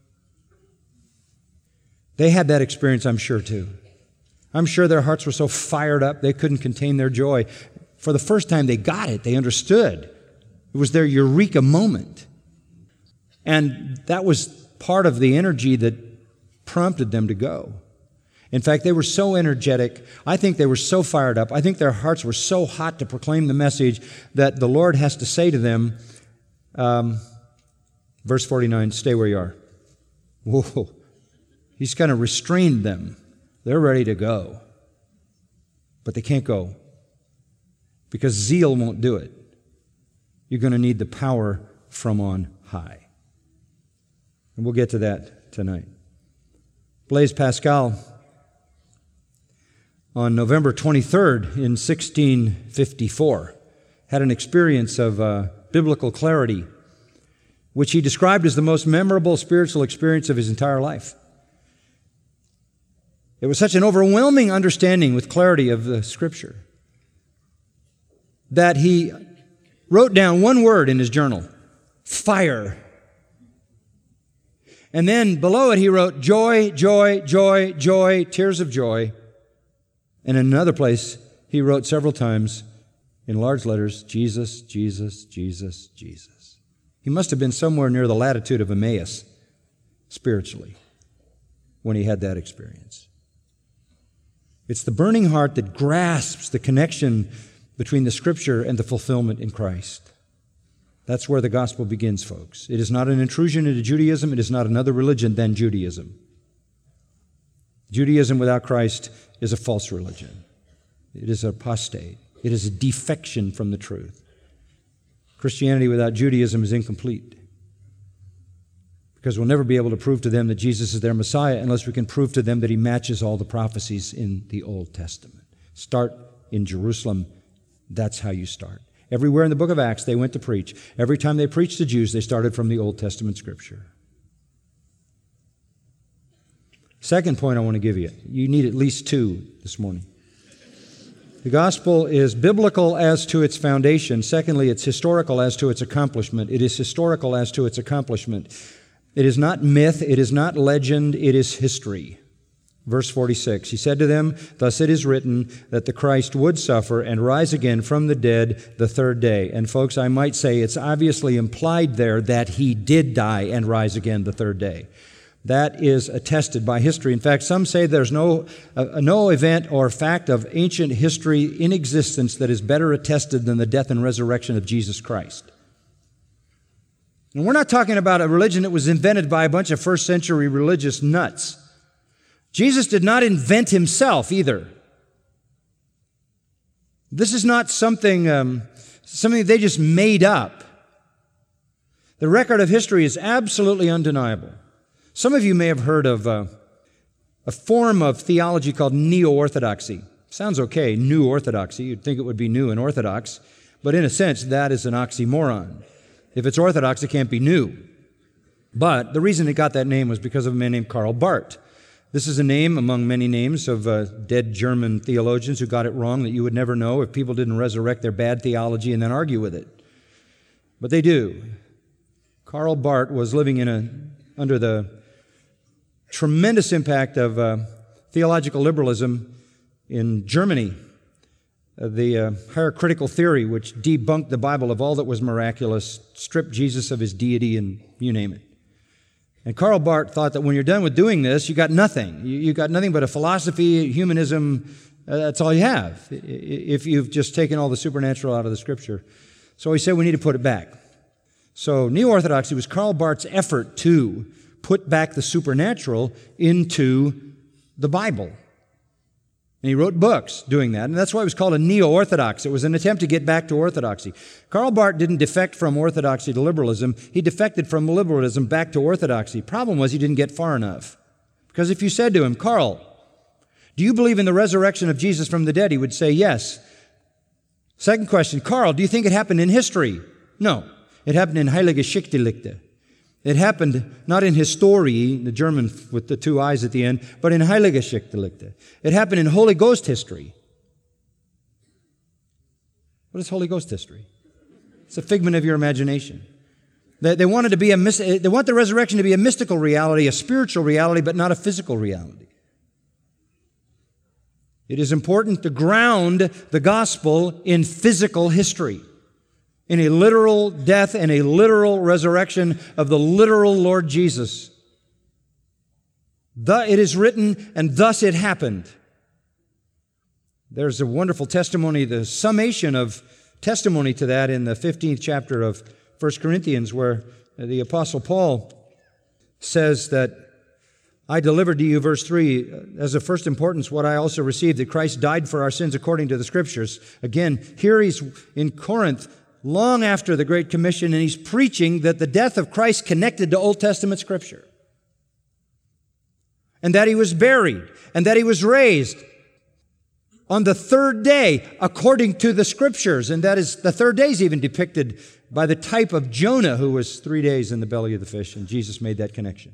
They had that experience, I'm sure, too. I'm sure their hearts were so fired up they couldn't contain their joy. For the first time they got it, they understood. It was their eureka moment. And that was part of the energy that prompted them to go. In fact, they were so energetic. I think they were so fired up. I think their hearts were so hot to proclaim the message that the Lord has to say to them, um, verse forty-nine, stay where you are. Whoa. He's kind of restrained them. They're ready to go. But they can't go because zeal won't do it. You're going to need the power from on high. And we'll get to that tonight. Blaise Pascal, on November twenty-third in sixteen fifty-four, had an experience of uh, biblical clarity, which he described as the most memorable spiritual experience of his entire life. It was such an overwhelming understanding with clarity of the Scripture that he wrote down one word in his journal, fire. And then below it he wrote joy, joy, joy, joy, tears of joy. And in another place he wrote several times in large letters, Jesus, Jesus, Jesus, Jesus. He must have been somewhere near the latitude of Emmaus spiritually when he had that experience. It's the burning heart that grasps the connection between the Scripture and the fulfillment in Christ. That's where the gospel begins, folks. It is not an intrusion into Judaism. It is not another religion than Judaism. Judaism without Christ is a false religion. It is apostate. It is a defection from the truth. Christianity without Judaism is incomplete, because we'll never be able to prove to them that Jesus is their Messiah unless we can prove to them that He matches all the prophecies in the Old Testament. Start in Jerusalem. That's how you start. Everywhere in the book of Acts they went to preach. Every time they preached to Jews, they started from the Old Testament Scripture. Second point I want to give you. You need at least two this morning. The gospel is biblical as to its foundation. Secondly, it's historical as to its accomplishment. It is historical as to its accomplishment. It is not myth, it is not legend, it is history. Verse forty-six, he said to them, thus it is written that the Christ would suffer and rise again from the dead the third day. And folks, I might say it's obviously implied there that He did die and rise again the third day. That is attested by history. In fact, some say there's no, uh, no event or fact of ancient history in existence that is better attested than the death and resurrection of Jesus Christ. And we're not talking about a religion that was invented by a bunch of first century religious nuts. Jesus did not invent Himself either. This is not something, um, something they just made up. The record of history is absolutely undeniable. Some of you may have heard of uh, a form of theology called neo-orthodoxy. Sounds okay, new orthodoxy. You'd think it would be new and orthodox, but in a sense, that is an oxymoron. If it's orthodox, it can't be new. But the reason it got that name was because of a man named Karl Barth. This is a name among many names of uh, dead German theologians who got it wrong that you would never know if people didn't resurrect their bad theology and then argue with it. But they do. Karl Barth was living in a under the tremendous impact of uh, theological liberalism in Germany uh, the uh, hierarchical theory, which debunked the Bible of all that was miraculous, stripped Jesus of his deity, and you name it. And Karl Barth thought that when you're done with doing this, you got nothing. You, you got nothing but a philosophy, humanism. Uh, that's all you have if you've just taken all the supernatural out of the Scripture. So he said we need to put it back. So neo-orthodoxy was Karl Barth's effort to put back the supernatural into the Bible. And he wrote books doing that, and that's why it was called a neo-orthodox. It was an attempt to get back to orthodoxy. Karl Barth didn't defect from orthodoxy to liberalism. He defected from liberalism back to orthodoxy. Problem was he didn't get far enough. Because if you said to him, Karl, do you believe in the resurrection of Jesus from the dead? He would say yes. Second question, Karl, do you think it happened in history? No. It happened in Heilige Geschichte. It happened not in Historie, the German with the two I's at the end, but in Heilige Geschichte. It happened in Holy Ghost history. What is Holy Ghost history? It's a figment of your imagination. They, they wanted to be a they want the resurrection to be a mystical reality, a spiritual reality, but not a physical reality. It is important to ground the gospel in physical history, in a literal death and a literal resurrection of the literal Lord Jesus. The, it is written, and thus it happened. There's a wonderful testimony, the summation of testimony to that in the fifteenth chapter of First Corinthians, where the Apostle Paul says that I delivered to you, verse three, as of first importance, what I also received, that Christ died for our sins according to the Scriptures. Again, here he's in Corinth, long after the Great Commission, and he's preaching that the death of Christ connected to Old Testament Scripture. And that he was buried, and that he was raised on the third day, according to the Scriptures. And that is, the third day is even depicted by the type of Jonah, who was three days in the belly of the fish, and Jesus made that connection.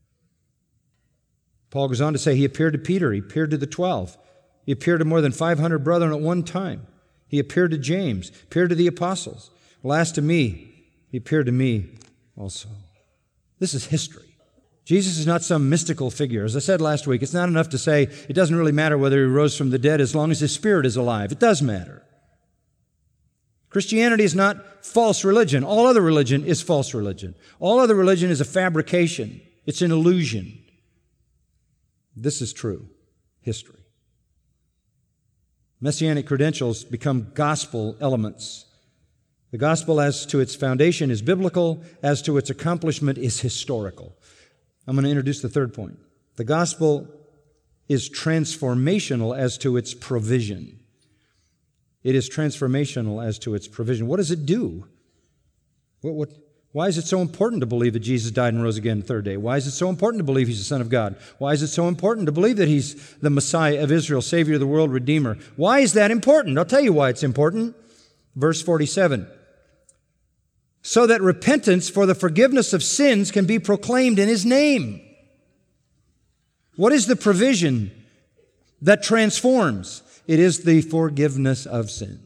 Paul goes on to say he appeared to Peter, he appeared to the twelve, he appeared to more than five hundred brethren at one time. He appeared to James, appeared to the apostles. Last to me, he appeared to me also. This is history. Jesus is not some mystical figure. As I said last week, it's not enough to say it doesn't really matter whether he rose from the dead as long as his spirit is alive. It does matter. Christianity is not false religion. All other religion is false religion. All other religion is a fabrication. It's an illusion. This is true history. Messianic credentials become gospel elements. The gospel as to its foundation is biblical, as to its accomplishment is historical. I'm going to introduce the third point. The gospel is transformational as to its provision. It is transformational as to its provision. What does it do? What, what, why is it so important to believe that Jesus died and rose again the third day? Why is it so important to believe He's the Son of God? Why is it so important to believe that He's the Messiah of Israel, Savior of the world, Redeemer? Why is that important? I'll tell you why it's important. Verse forty-seven. So that repentance for the forgiveness of sins can be proclaimed in His name. What is the provision that transforms? It is the forgiveness of sins.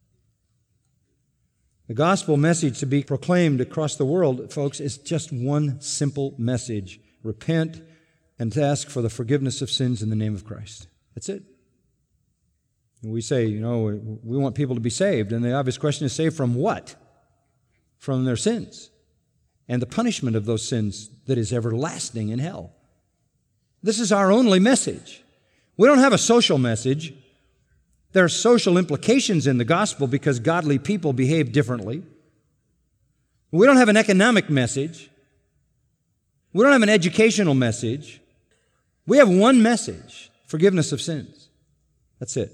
The gospel message to be proclaimed across the world, folks, is just one simple message. Repent and to ask for the forgiveness of sins in the name of Christ. That's it. And we say, you know, we want people to be saved. And the obvious question is, saved from what? From their sins. And the punishment of those sins that is everlasting in hell. This is our only message. We don't have a social message. There are social implications in the gospel because godly people behave differently. We don't have an economic message. We don't have an educational message. We have one message, forgiveness of sins. That's it.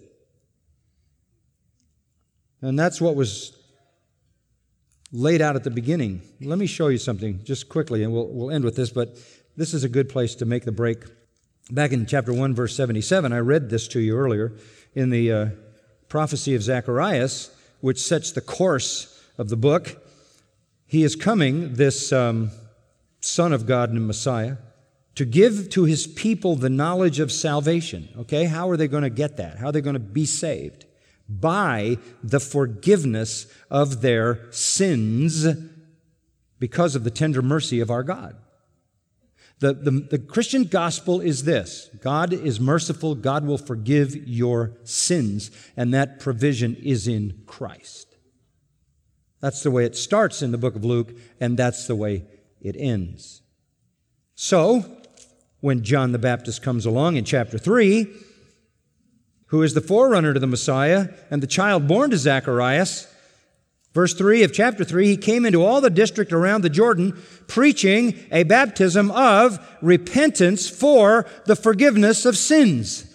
And that's what was laid out at the beginning. Let me show you something just quickly, and we'll, we'll end with this, but this is a good place to make the break. Back in chapter one, verse seventy-seven, I read this to you earlier in the uh, prophecy of Zacharias, which sets the course of the book. He is coming, this um, Son of God and Messiah, to give to His people the knowledge of salvation. Okay, how are they going to get that? How are they going to be saved? By the forgiveness of their sins because of the tender mercy of our God. The, the, the Christian gospel is this: God is merciful, God will forgive your sins, and that provision is in Christ. That's the way it starts in the book of Luke, and that's the way it ends. So, when John the Baptist comes along in chapter three, who is the forerunner to the Messiah and the child born to Zacharias, verse three of chapter three, he came into all the district around the Jordan, preaching a baptism of repentance for the forgiveness of sins.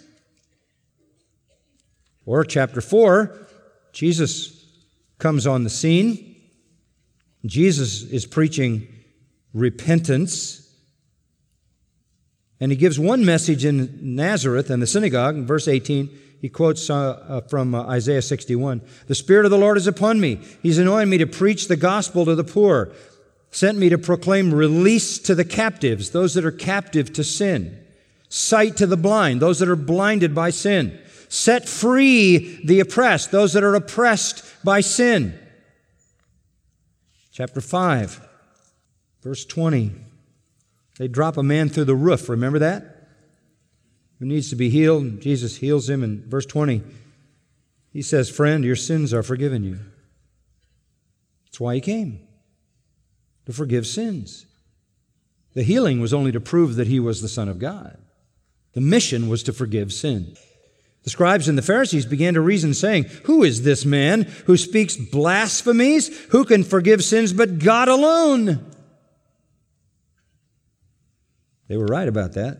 Or chapter four, Jesus comes on the scene. Jesus is preaching repentance. And he gives one message in Nazareth in the synagogue. In verse eighteen, he quotes uh, uh, from uh, Isaiah sixty-one. "The Spirit of the Lord is upon me. He's anointed me to preach the gospel to the poor, sent me to proclaim release to the captives, those that are captive to sin, sight to the blind, those that are blinded by sin, set free the oppressed, those that are oppressed by sin." Chapter five, verse twenty. They drop a man through the roof. Remember that? Who needs to be healed. Jesus heals him. In verse twenty, he says, "Friend, your sins are forgiven you." That's why he came, to forgive sins. The healing was only to prove that he was the Son of God. The mission was to forgive sin. The scribes and the Pharisees began to reason, saying, "Who is this man who speaks blasphemies? Who can forgive sins but God alone?" They were right about that.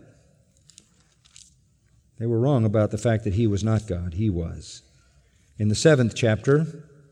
They were wrong about the fact that he was not God. He was. In the seventh chapter,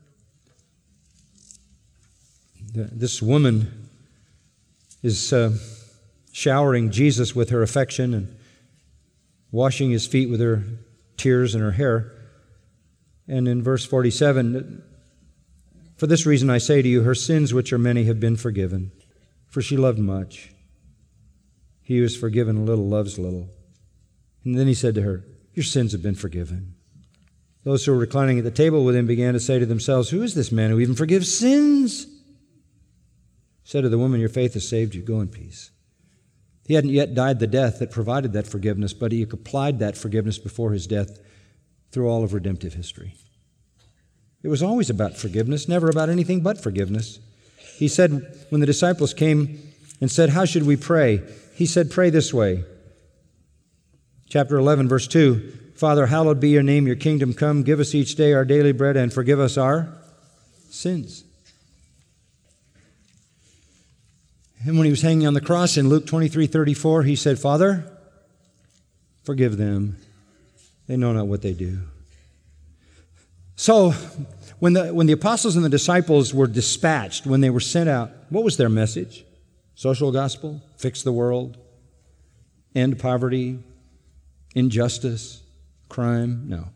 this woman is uh, showering Jesus with her affection and washing his feet with her tears and her hair. And in verse forty-seven, "For this reason I say to you, her sins, which are many, have been forgiven, for she loved much. He who is forgiven a little loves little." And then he said to her, "Your sins have been forgiven." Those who were reclining at the table with him began to say to themselves, "Who is this man who even forgives sins?" He said to the woman, "Your faith has saved you. Go in peace." He hadn't yet died the death that provided that forgiveness, but he applied that forgiveness before his death through all of redemptive history. It was always about forgiveness, never about anything but forgiveness. He said, when the disciples came and said, "How should we pray?" He said, "Pray this way." Chapter eleven, verse two, "Father, hallowed be your name, your kingdom come. Give us each day our daily bread and forgive us our sins." And when he was hanging on the cross in Luke twenty-three thirty-four, he said, "Father, forgive them. They know not what they do." So, when the, when the apostles and the disciples were dispatched, when they were sent out, what was their message? Social gospel? Fix the world? End poverty? Injustice? Crime? No.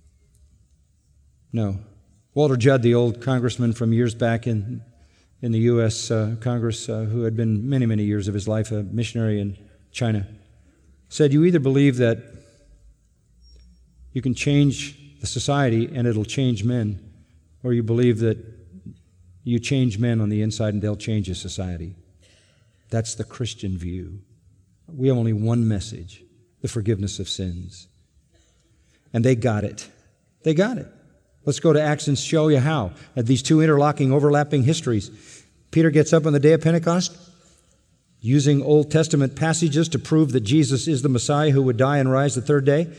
No. Walter Judd, the old congressman from years back in, in the U S Uh, Congress, uh, who had been many, many years of his life a missionary in China, said, "You either believe that you can change the society and it'll change men, or you believe that you change men on the inside and they'll change a society." That's the Christian view. We have only one message: the forgiveness of sins. And they got it. They got it. Let's go to Acts and show you how. At these two interlocking, overlapping histories. Peter gets up on the day of Pentecost, using Old Testament passages to prove that Jesus is the Messiah who would die and rise the third day.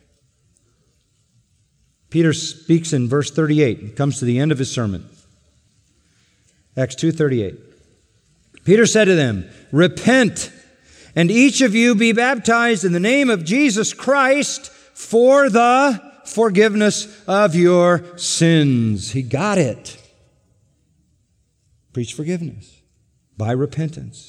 Peter speaks in verse thirty-eight. He comes to the end of his sermon. Acts two thirty-eight. Peter said to them, "Repent, and each of you be baptized in the name of Jesus Christ for the forgiveness of your sins." He got it. Preach forgiveness by repentance.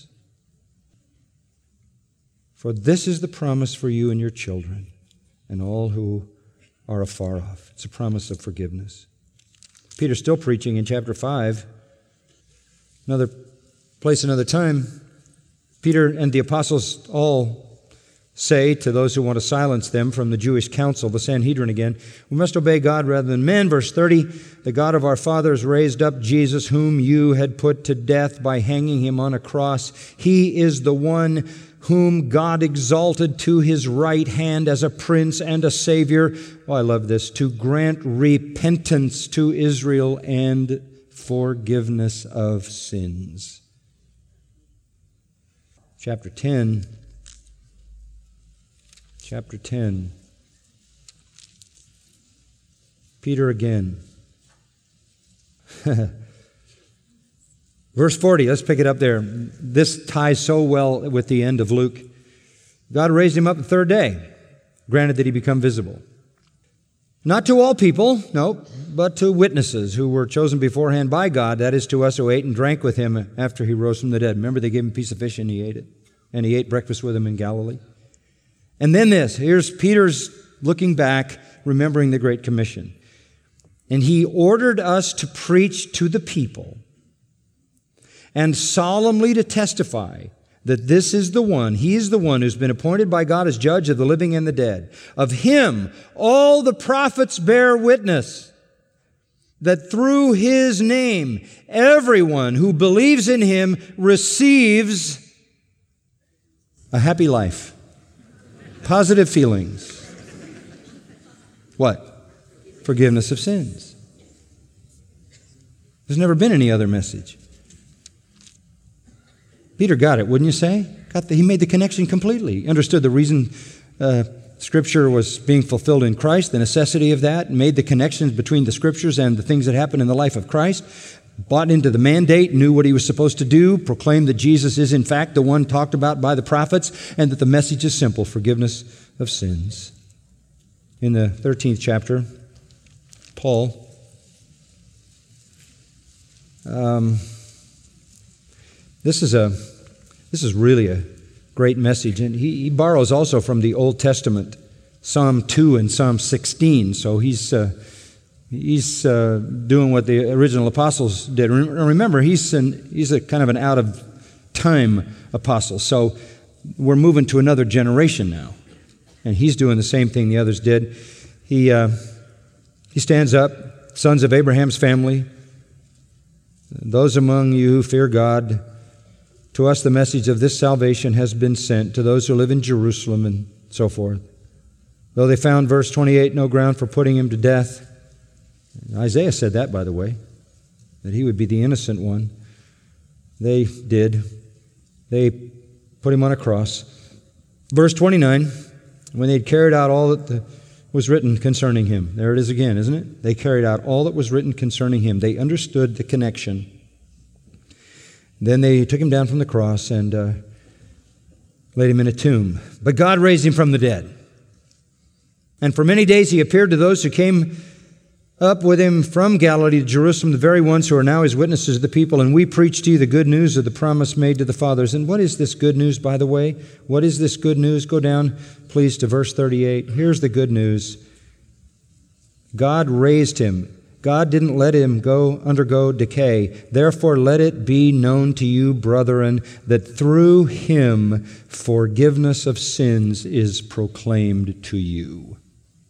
"For this is the promise for you and your children and all who are afar off." It's a promise of forgiveness. Peter's still preaching in chapter five. Another place, another time. Peter and the apostles all say to those who want to silence them from the Jewish council, the Sanhedrin again, we must obey God rather than men. Verse thirty, the God of our fathers raised up Jesus, whom you had put to death by hanging him on a cross. He is the one whom God exalted to his right hand as a prince and a savior. Oh, I love this. To grant repentance to Israel and forgiveness of sins. Chapter ten. Chapter ten. Peter again. Verse forty, let's pick it up there. This ties so well with the end of Luke. God raised him up the third day, granted that he become visible. Not to all people, no, but to witnesses who were chosen beforehand by God, that is to us who ate and drank with him after he rose from the dead. Remember, they gave him a piece of fish and he ate it. And he ate breakfast with them in Galilee. And then this, here's Peter's looking back, remembering the Great Commission. And he ordered us to preach to the people and solemnly to testify that this is the one, he is the one who's been appointed by God as judge of the living and the dead. Of him, all the prophets bear witness that through his name, everyone who believes in him receives a happy life. Positive feelings. What? Forgiveness of sins. There's never been any other message. Peter got it, wouldn't you say? Got the, he made the connection completely. He understood the reason uh, Scripture was being fulfilled in Christ, the necessity of that, made the connections between the Scriptures and the things that happen in the life of Christ, bought into the mandate, knew what he was supposed to do, proclaimed that Jesus is in fact the one talked about by the prophets, and that the message is simple, forgiveness of sins. In the thirteenth chapter, Paul um, this is a this is really a great message, and he, he borrows also from the Old Testament, Psalm two and Psalm sixteen, so he's uh, He's uh, doing what the original apostles did. Remember, he's an, he's a kind of an out-of-time apostle. So we're moving to another generation now. And he's doing the same thing the others did. He, uh, he stands up, sons of Abraham's family, those among you who fear God, to us the message of this salvation has been sent, to those who live in Jerusalem and so forth. Though they found, verse twenty-eight, no ground for putting him to death. Isaiah said that, by the way, that he would be the innocent one. They did. They put him on a cross. Verse twenty-nine, when they'd carried out all that the, was written concerning him. There it is again, isn't it? They carried out all that was written concerning him. They understood the connection. Then they took him down from the cross and uh, laid him in a tomb. But God raised him from the dead. And for many days he appeared to those who came up with him from Galilee to Jerusalem, the very ones who are now his witnesses of the people, and we preach to you the good news of the promise made to the fathers. And what is this good news, by the way? What is this good news? Go down, please, to verse thirty-eight. Here's the good news. God raised him. God didn't let him go undergo decay. Therefore, let it be known to you, brethren, that through him forgiveness of sins is proclaimed to you.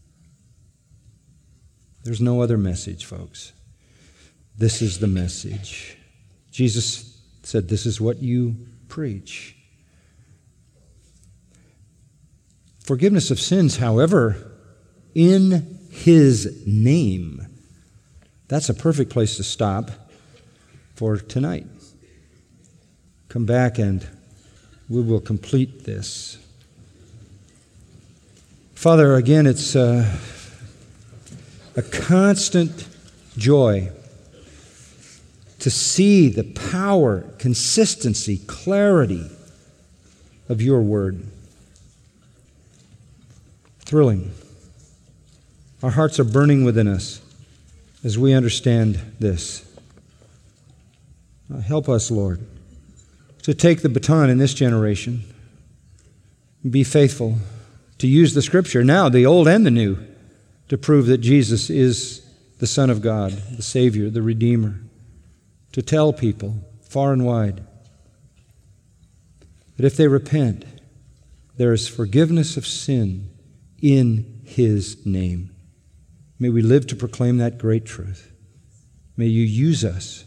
There's no other message, folks. This is the message. Jesus said, this is what you preach. Forgiveness of sins, however, in his name. That's a perfect place to stop for tonight. Come back and we will complete this. Father, again, it's uh, a constant joy to see the power, consistency, clarity of your word. Thrilling. Our hearts are burning within us as we understand this. Help us, Lord, to take the baton in this generation, be faithful, to use the Scripture, now the old and the new, to prove that Jesus is the Son of God, the Savior, the Redeemer, to tell people far and wide that if they repent, there is forgiveness of sin in His name. May we live to proclaim that great truth. May you use us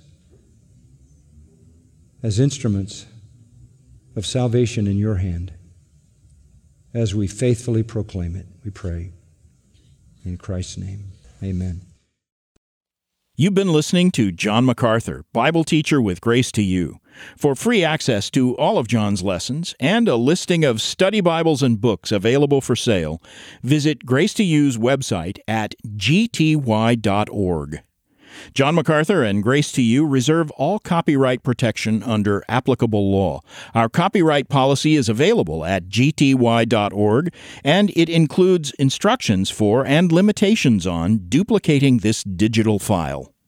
as instruments of salvation in your hand as we faithfully proclaim it, we pray. In Christ's name, amen. You've been listening to John MacArthur, Bible teacher with Grace to You. For free access to all of John's lessons and a listing of study Bibles and books available for sale, visit Grace to You's website at g t y dot org. John MacArthur and Grace to You reserve all copyright protection under applicable law. Our copyright policy is available at g t y dot org, and it includes instructions for and limitations on duplicating this digital file.